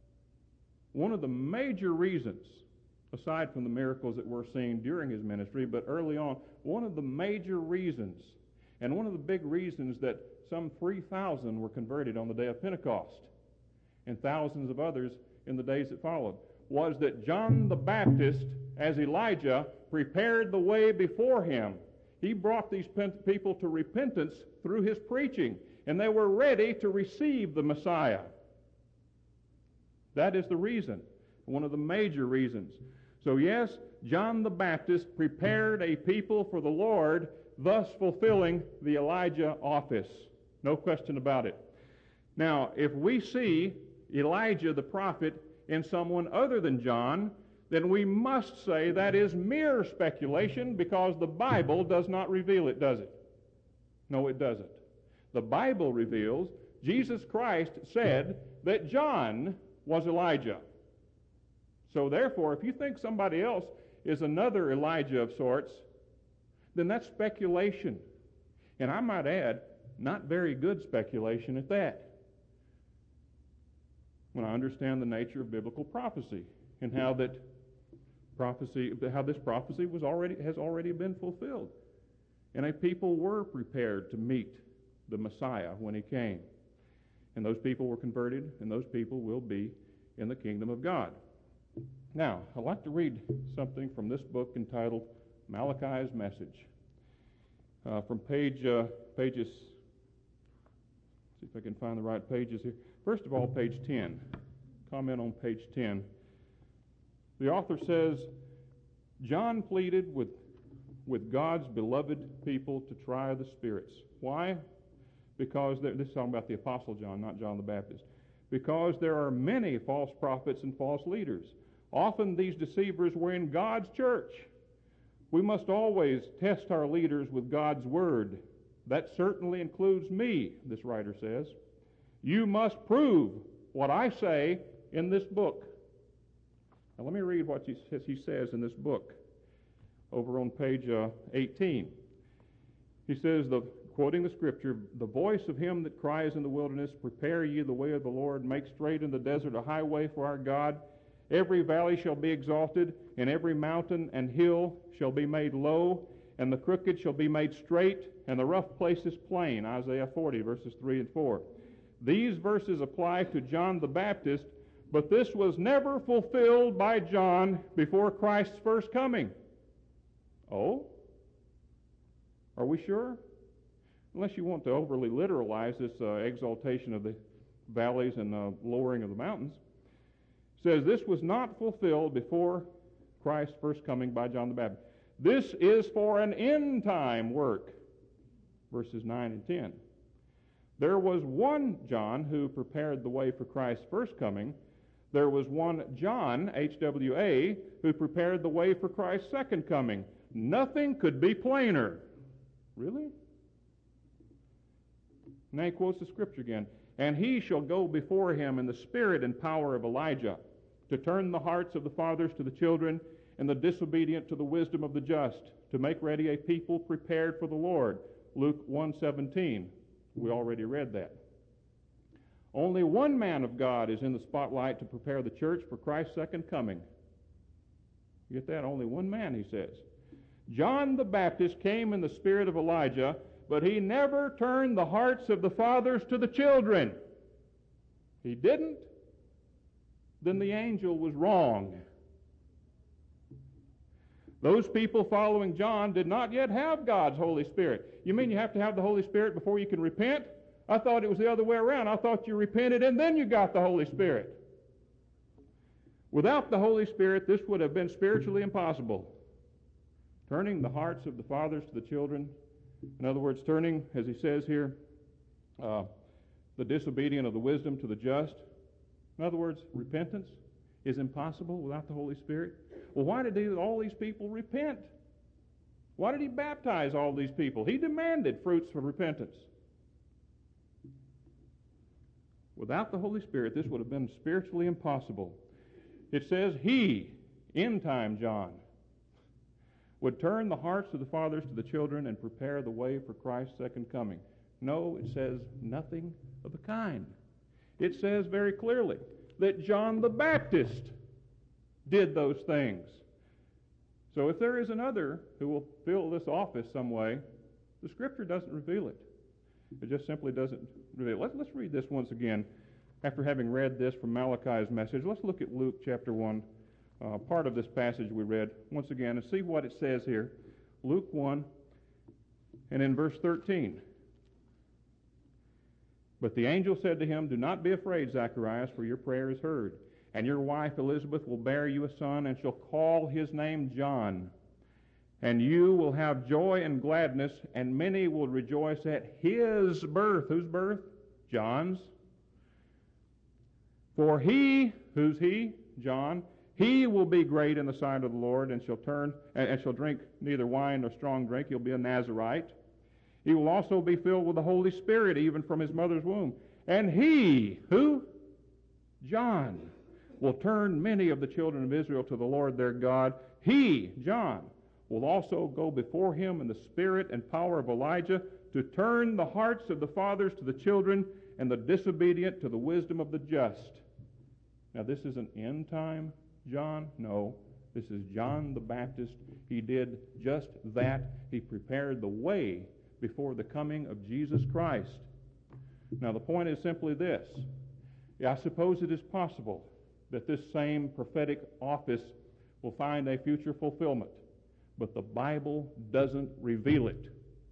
One of the major reasons, aside from the miracles that we're seeing during his ministry, but early on, one of the major reasons, and one of the big reasons that some three thousand were converted on the day of Pentecost, and thousands of others in the days that followed, was that John the Baptist, as Elijah, prepared the way before him. He brought these people to repentance through his preaching, and they were ready to receive the Messiah. That is the reason, one of the major reasons. So yes, John the Baptist prepared a people for the Lord, thus fulfilling the Elijah office. No question about it. Now, if we see Elijah the prophet in someone other than John, then we must say that is mere speculation, because the Bible does not reveal it, does it? No, it doesn't. The Bible reveals Jesus Christ said that John was Elijah. So therefore, if you think somebody else is another Elijah of sorts, then that's speculation. And I might add, not very good speculation at that. When I understand the nature of biblical prophecy and how that prophecy, how this prophecy was already has already been fulfilled, and a people were prepared to meet the Messiah when he came, and those people were converted, and those people will be in the kingdom of God. Now, I'd like to read something from this book entitled Malachi's Message, uh, from page uh, pages. See if I can find the right pages here. First of all, page ten. Comment on page ten. The author says, John pleaded with, with God's beloved people to try the spirits. Why? Because, this is talking about the Apostle John, not John the Baptist. Because there are many false prophets and false leaders. Often these deceivers were in God's church. We must always test our leaders with God's word. That certainly includes me, this writer says. You must prove what I say in this book. Now let me read what he says, he says in this book over on page uh, eighteen. He says, the, quoting the scripture, the voice of him that cries in the wilderness, prepare ye the way of the Lord, make straight in the desert a highway for our God. Every valley shall be exalted, and every mountain and hill shall be made low, and the crooked shall be made straight, and the rough places plain. Isaiah forty, verses three and four. These verses apply to John the Baptist, but this was never fulfilled by John before Christ's first coming. Oh? Are we sure? Unless you want to overly literalize this uh, exaltation of the valleys and uh, lowering of the mountains. It says this was not fulfilled before Christ's first coming by John the Baptist. This is for an end-time work. Verses nine and ten. There was one John who prepared the way for Christ's first coming. There was one John, H W A, who prepared the way for Christ's second coming. Nothing could be plainer. Really? Now he quotes the scripture again. And he shall go before him in the spirit and power of Elijah, to turn the hearts of the fathers to the children, and the disobedient to the wisdom of the just, to make ready a people prepared for the Lord. Luke one seventeen. We already read that. Only one man of God is in the spotlight to prepare the church for Christ's second coming. You get that? Only one man, he says. John the Baptist came in the spirit of Elijah, but he never turned the hearts of the fathers to the children. He didn't? Then the angel was wrong. Those people following John did not yet have God's Holy Spirit. You mean you have to have the Holy Spirit before you can repent? I thought it was the other way around. I thought you repented and then you got the Holy Spirit. Without the Holy Spirit, this would have been spiritually impossible. Turning the hearts of the fathers to the children. In other words, turning, as he says here, uh, the disobedient of the wisdom to the just. In other words, repentance is impossible without the Holy Spirit. Well, why did he, all these people repent? Why did he baptize all these people? He demanded fruits of repentance. Without the Holy Spirit, this would have been spiritually impossible. It says he, end time John, would turn the hearts of the fathers to the children and prepare the way for Christ's second coming. No, it says nothing of the kind. It says very clearly that John the Baptist did those things. So if there is another who will fill this office some way, the Scripture doesn't reveal it. It just simply doesn't reveal it. Let's, let's read this once again after having read this from Malachi's message, let's look at Luke chapter one, uh, part of this passage we read once again, and see what it says here. Luke one, and in verse thirteen. But the angel said to him, "Do not be afraid, Zacharias, for your prayer is heard. And your wife Elizabeth will bear you a son, and shall call his name John. And you will have joy and gladness, and many will rejoice at his birth." Whose birth? John's. "For he," who's he? John, "he will be great in the sight of the Lord, and shall turn and, and shall drink neither wine nor strong drink. He'll be a Nazarite. He will also be filled with the Holy Spirit, even from his mother's womb. And he," who? John, "will turn many of the children of Israel to the Lord their God. He," John, "will also go before him in the spirit and power of Elijah, to turn the hearts of the fathers to the children, and the disobedient to the wisdom of the just." Now, this isn't end time John. No, this is John the Baptist. He did just that. He prepared the way before the coming of Jesus Christ. Now, the point is simply this. I suppose it is possible that this same prophetic office will find a future fulfillment, but the Bible doesn't reveal it.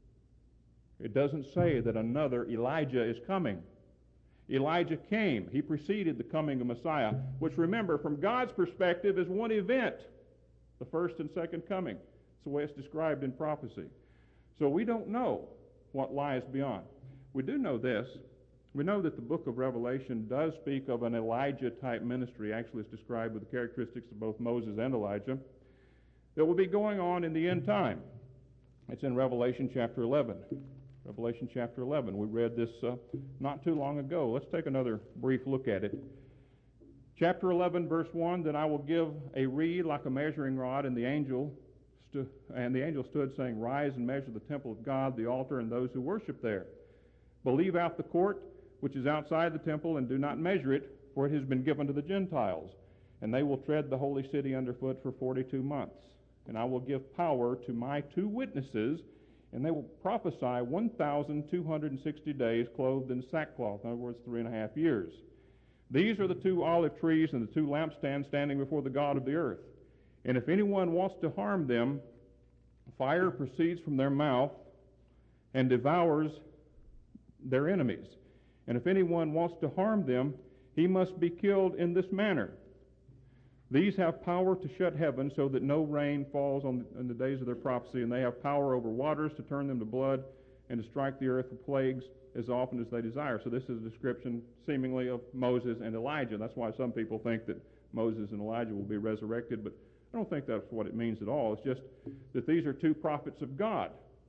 It doesn't say that another Elijah is coming. Elijah came. He preceded the coming of Messiah, which, remember, from God's perspective is one event, the first and second coming. It's the way it's described in prophecy. So we don't know what lies beyond. We do know this. We know that the book of Revelation does speak of an Elijah-type ministry. Actually, it's described with the characteristics of both Moses and Elijah that will be going on in the end time. It's in Revelation chapter eleven. Revelation chapter eleven. We read this uh, not too long ago. Let's take another brief look at it. Chapter eleven, verse one, "Then I will give a reed like a measuring rod, and the angel stu- and the angel stood, saying, Rise and measure the temple of God, the altar, and those who worship there. But leave out the court which is outside the temple, and do not measure it, for it has been given to the Gentiles. And they will tread the holy city underfoot for forty-two months. And I will give power to my two witnesses, and they will prophesy one thousand two hundred sixty days, clothed in sackcloth." In other words, three and a half years. "These are the two olive trees and the two lampstands standing before the God of the earth. And if anyone wants to harm them, fire proceeds from their mouth and devours their enemies. And if anyone wants to harm them, he must be killed in this manner. These have power to shut heaven so that no rain falls on the, in the days of their prophecy, and they have power over waters to turn them to blood and to strike the earth with plagues as often as they desire." So this is a description seemingly of Moses and Elijah. That's why some people think that Moses and Elijah will be resurrected, but I don't think that's what it means at all. It's just that these are two prophets of God.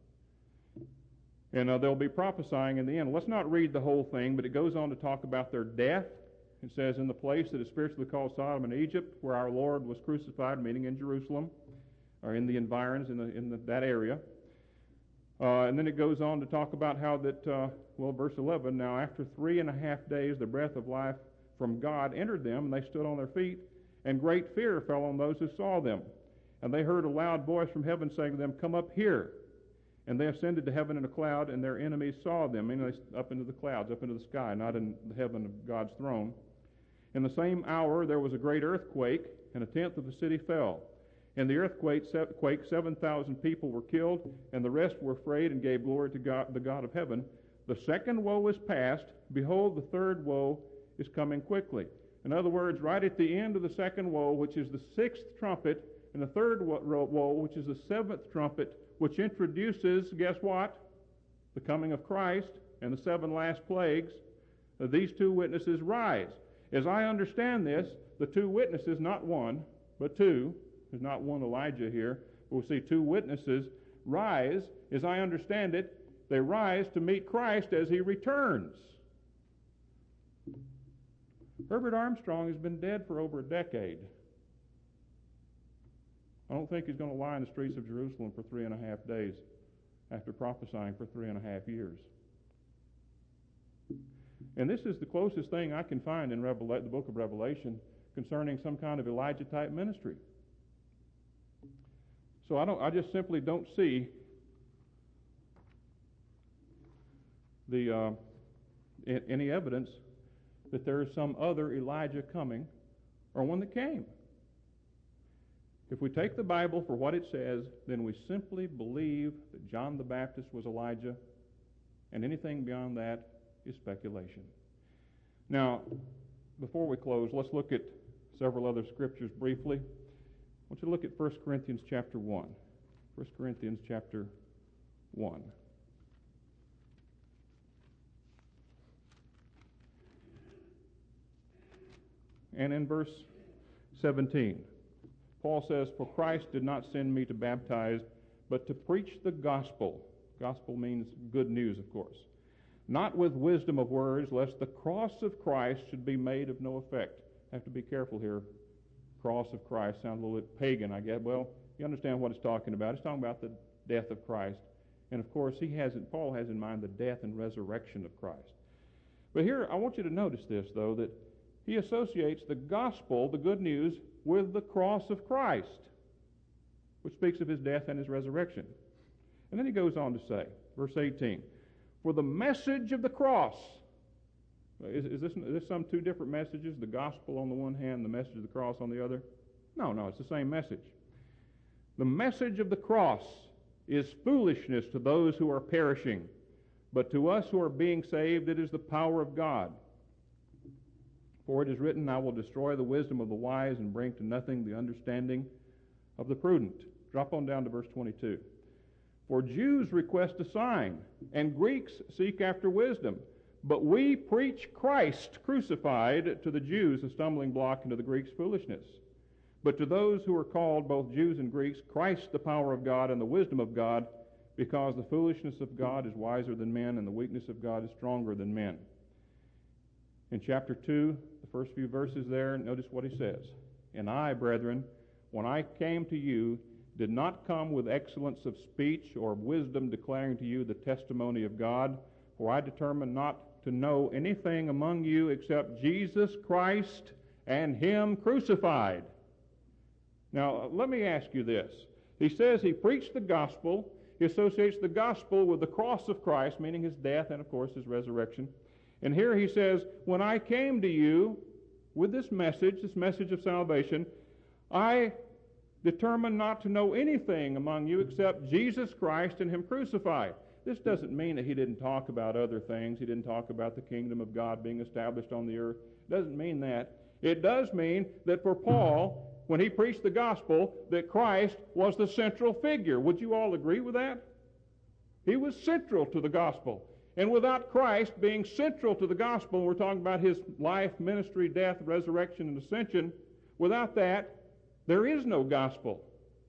And uh, they'll be prophesying in the end. Let's not read the whole thing, but it goes on to talk about their death. It says, "In the place that is spiritually called Sodom and Egypt, where our Lord was crucified," meaning in Jerusalem, or in the environs, in, the, in the, that area. Uh, and then it goes on to talk about how that, uh, well, verse eleven, "Now after three and a half days the breath of life from God entered them, and they stood on their feet, and great fear fell on those who saw them. And they heard a loud voice from heaven saying to them, Come up here. And they ascended to heaven in a cloud, and their enemies saw them," meaning up into the clouds, up into the sky, not in the heaven of God's throne. "In the same hour there was a great earthquake, and a tenth of the city fell. In the earthquake, seven thousand people were killed, and the rest were afraid and gave glory to God, the God of heaven. The second woe is past. Behold, the third woe is coming quickly." In other words, right at the end of the second woe, which is the sixth trumpet, and the third woe, which is the seventh trumpet, which introduces, guess what? The coming of Christ and the seven last plagues. These two witnesses rise. As I understand this, the two witnesses, not one, but two, there's not one Elijah here, we'll see two witnesses rise. As I understand it, they rise to meet Christ as he returns. Herbert Armstrong has been dead for over a decade. I don't think he's going to lie in the streets of Jerusalem for three and a half days after prophesying for three and a half years. And this is the closest thing I can find in Revela- the book of Revelation concerning some kind of Elijah-type ministry. So I don't. I just simply don't see the uh, any evidence that there is some other Elijah coming or one that came. If we take the Bible for what it says, then we simply believe that John the Baptist was Elijah, and anything beyond that is speculation. Now, before we close, let's look at several other scriptures briefly. I want you to look at First Corinthians chapter one. First Corinthians chapter one. And in verse seventeen, Paul says, "For Christ did not send me to baptize, but to preach the gospel." Gospel means good news, of course. "Not with wisdom of words, lest the cross of Christ should be made of no effect." I have to be careful here. Cross of Christ sounds a little bit pagan, I guess. Well, you understand what it's talking about. It's talking about the death of Christ. And of course, he has, Paul has in mind the death and resurrection of Christ. But here, I want you to notice this, though, that he associates the gospel, the good news, with the cross of Christ, which speaks of his death and his resurrection. And then he goes on to say, verse eighteen, "For the message of the cross," is, is, this, is this some two different messages? The gospel on the one hand, the message of the cross on the other? No, no, it's the same message. "The message of the cross is foolishness to those who are perishing, but to us who are being saved it is the power of God. For it is written, I will destroy the wisdom of the wise and bring to nothing the understanding of the prudent." Drop on down to verse twenty-two. "For Jews request a sign, and Greeks seek after wisdom. But we preach Christ crucified, to the Jews a stumbling block, and to the Greeks foolishness. But to those who are called, both Jews and Greeks, Christ the power of God and the wisdom of God, because the foolishness of God is wiser than men, and the weakness of God is stronger than men." In chapter two, the first few verses there, notice what he says. "And I, brethren, when I came to you, did not come with excellence of speech or of wisdom declaring to you the testimony of God, for I determined not to know anything among you except Jesus Christ and Him crucified." Now, let me ask you this. He says he preached the gospel. He associates the gospel with the cross of Christ, meaning his death and, of course, his resurrection. And here he says, when I came to you with this message, this message of salvation, I determined not to know anything among you except Jesus Christ and Him crucified. This doesn't mean that he didn't talk about other things. He didn't talk about the kingdom of God being established on the earth. It doesn't mean that. It does mean that for Paul, when he preached the gospel, that Christ was the central figure. Would you all agree with that? He was central to the gospel. And without Christ being central to the gospel, we're talking about his life, ministry, death, resurrection, and ascension, without that, there is no gospel.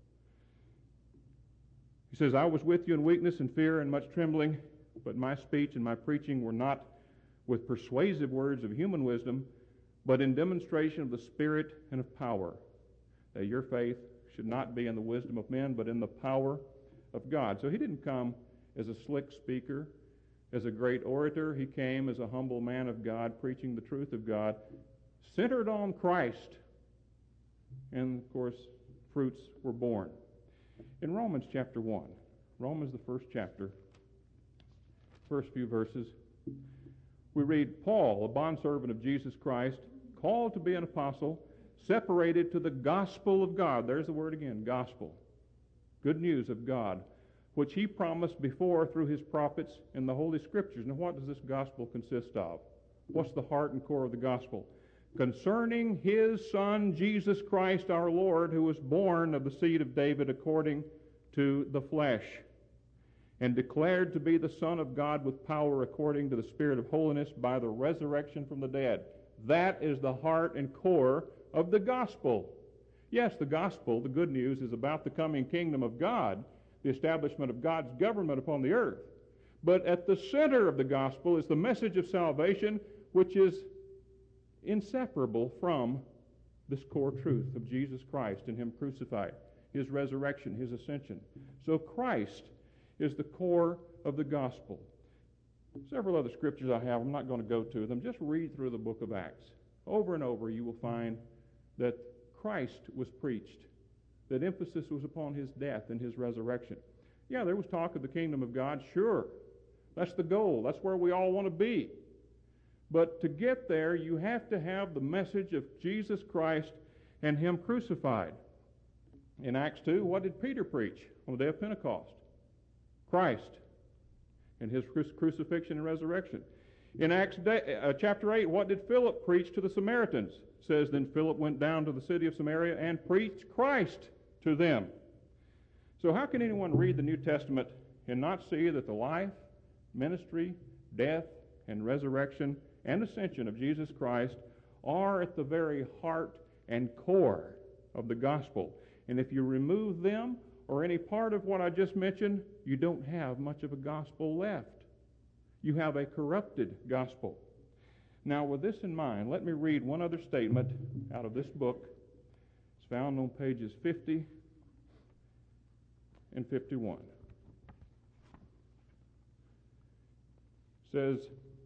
He says, I was with you in weakness and fear and much trembling, but my speech and my preaching were not with persuasive words of human wisdom, but in demonstration of the Spirit and of power, that your faith should not be in the wisdom of men, but in the power of God. So he didn't come as a slick speaker, as a great orator. He came as a humble man of God, preaching the truth of God, centered on Christ. And, of course, fruits were born. In Romans chapter one, Romans the first chapter, first few verses, we read, Paul, a bondservant of Jesus Christ, called to be an apostle, separated to the gospel of God. There's the word again, gospel. Good news of God, which he promised before through his prophets in the Holy Scriptures. Now, what does this gospel consist of? What's the heart and core of the gospel? Concerning his Son, Jesus Christ our Lord, who was born of the seed of David according to the flesh, and declared to be the Son of God with power according to the Spirit of holiness by the resurrection from the dead. That is the heart and core of the gospel. Yes, the gospel, the good news, is about the coming kingdom of God, the establishment of God's government upon the earth. But at the center of the gospel is the message of salvation, which is inseparable from this core truth of Jesus Christ and Him crucified, His resurrection, His ascension. So Christ is the core of the gospel. Several other scriptures I have, I'm not going to go to them. Just read through the book of Acts. Over and over you will find that Christ was preached, that emphasis was upon His death and His resurrection. Yeah, there was talk of the kingdom of God, sure. That's the goal. That's where we all want to be. But to get there, you have to have the message of Jesus Christ and Him crucified. In Acts two, what did Peter preach on the day of Pentecost? Christ and His crucifixion and resurrection. In Acts day, uh, chapter eight, what did Philip preach to the Samaritans? It says, then Philip went down to the city of Samaria and preached Christ to them. So how can anyone read the New Testament and not see that the life, ministry, death, and resurrection and ascension of Jesus Christ are at the very heart and core of the gospel? And if you remove them or any part of what I just mentioned, you don't have much of a gospel left. You have a corrupted gospel. Now, with this in mind, let me read one other statement out of this book. It's found on pages fifty and fifty-one. It says,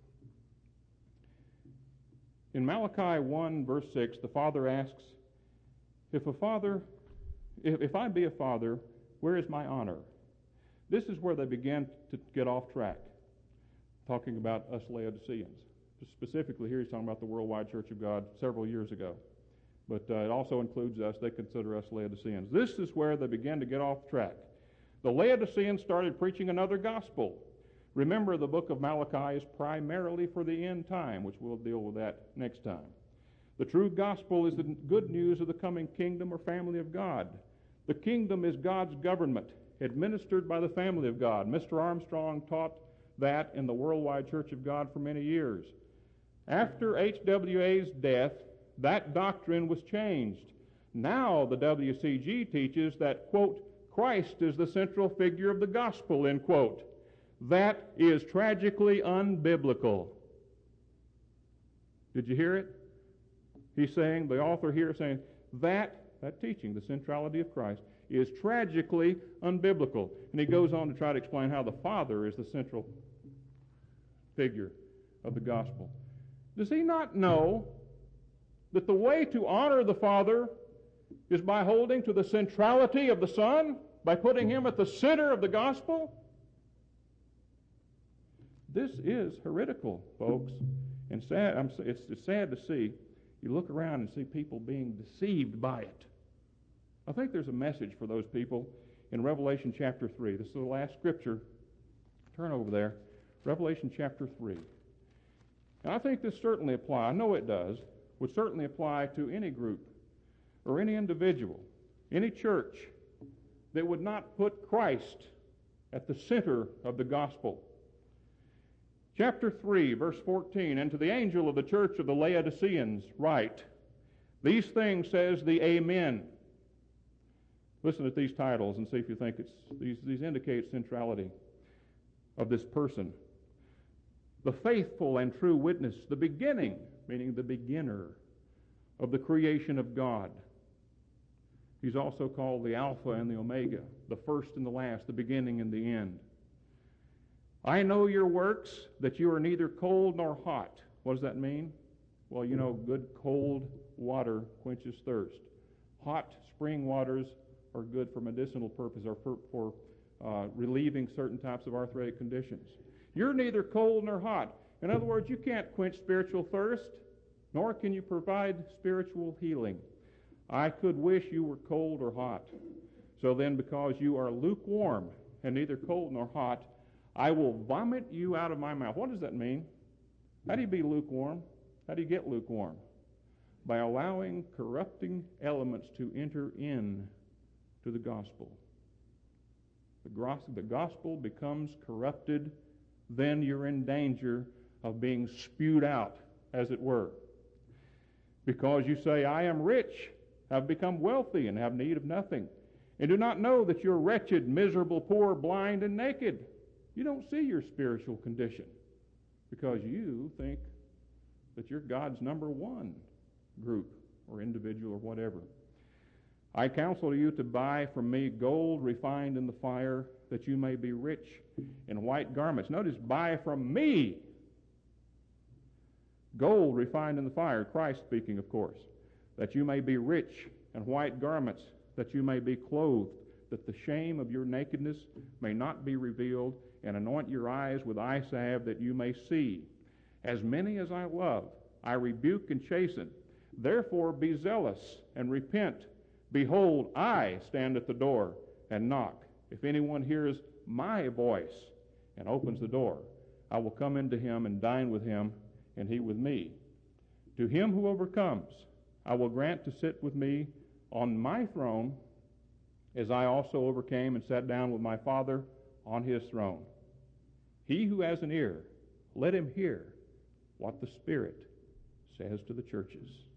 in Malachi one, verse six, the Father asks, if a father, if, if I be a father, where is my honor? This is where they began to get off track, talking about us Laodiceans. Specifically here he's talking about the Worldwide Church of God several years ago. But uh, it also includes us. They consider us Laodiceans. This is where they began to get off track. The Laodiceans started preaching another gospel. Remember, the book of Malachi is primarily for the end time, which we'll deal with that next time. The true gospel is the good news of the coming kingdom or family of God. The kingdom is God's government, administered by the family of God. Mister Armstrong taught that in the Worldwide Church of God for many years. After H W A's death, that doctrine was changed. Now the W C G teaches that, quote, Christ is the central figure of the gospel, end quote. That is tragically unbiblical. Did you hear it? He's saying, the author here is saying, that, that teaching, the centrality of Christ, is tragically unbiblical. And he goes on to try to explain how the Father is the central figure of the gospel. Does he not know that the way to honor the Father is by holding to the centrality of the Son, by putting Him at the center of the gospel? This is heretical, folks, and sad. I'm, it's, it's sad to see. You look around and see people being deceived by it. I think there's a message for those people in Revelation chapter three. This is the last scripture. Turn over there. Revelation chapter three. And I think this certainly applies, I know it does, would certainly apply to any group or any individual, any church that would not put Christ at the center of the gospel. Chapter three, verse fourteen, and to the angel of the church of the Laodiceans write, these things says the Amen. Listen at these titles and see if you think it's these, these indicate centrality of this person. The faithful and true witness, the beginning, meaning the beginner of the creation of God. He's also called the Alpha and the Omega, the first and the last, the beginning and the end. I know your works, that you are neither cold nor hot. What does that mean? Well, you know, good cold water quenches thirst. Hot spring waters are good for medicinal purposes or for, for uh, relieving certain types of arthritic conditions. You're neither cold nor hot. In other words, you can't quench spiritual thirst, nor can you provide spiritual healing. I could wish you were cold or hot. So then, because you are lukewarm and neither cold nor hot, I will vomit you out of my mouth. What does that mean? How do you be lukewarm? How do you get lukewarm? By allowing corrupting elements to enter in to the gospel. The, the gospel becomes corrupted, then you're in danger of being spewed out, as it were. Because you say, I am rich, have become wealthy, and have need of nothing, and do not know that you're wretched, miserable, poor, blind, and naked. You don't see your spiritual condition because you think that you're God's number one group or individual or whatever. I counsel you to buy from me gold refined in the fire, that you may be rich in white garments. Notice, buy from me. Gold refined in the fire, Christ speaking, of course, that you may be rich in white garments, that you may be clothed, that the shame of your nakedness may not be revealed, and anoint your eyes with eye salve, that you may see. As many as I love, I rebuke and chasten. Therefore be zealous and repent. Behold, I stand at the door and knock. If anyone hears my voice and opens the door, I will come into him and dine with him, and he with me. To him who overcomes, I will grant to sit with me on my throne, as I also overcame and sat down with my Father on his throne. He who has an ear, let him hear what the Spirit says to the churches.